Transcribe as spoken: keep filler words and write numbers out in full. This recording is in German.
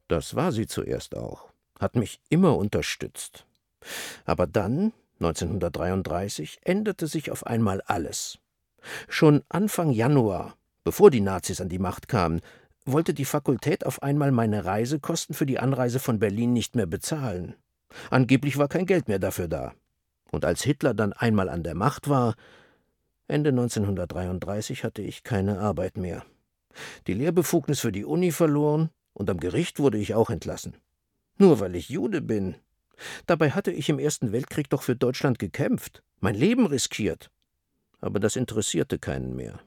Das war sie zuerst auch, hat mich immer unterstützt. Aber dann, neunzehnhundertdreiunddreißig, änderte sich auf einmal alles. Schon Anfang Januar, bevor die Nazis an die Macht kamen, wollte die Fakultät auf einmal meine Reisekosten für die Anreise von Berlin nicht mehr bezahlen. Angeblich war kein Geld mehr dafür da. Und als Hitler dann einmal an der Macht war, Ende neunzehnhundertdreiunddreißig, hatte ich keine Arbeit mehr. Die Lehrbefugnis für die Uni verloren und am Gericht wurde ich auch entlassen. Nur weil ich Jude bin. Dabei hatte ich im Ersten Weltkrieg doch für Deutschland gekämpft, mein Leben riskiert. Aber das interessierte keinen mehr.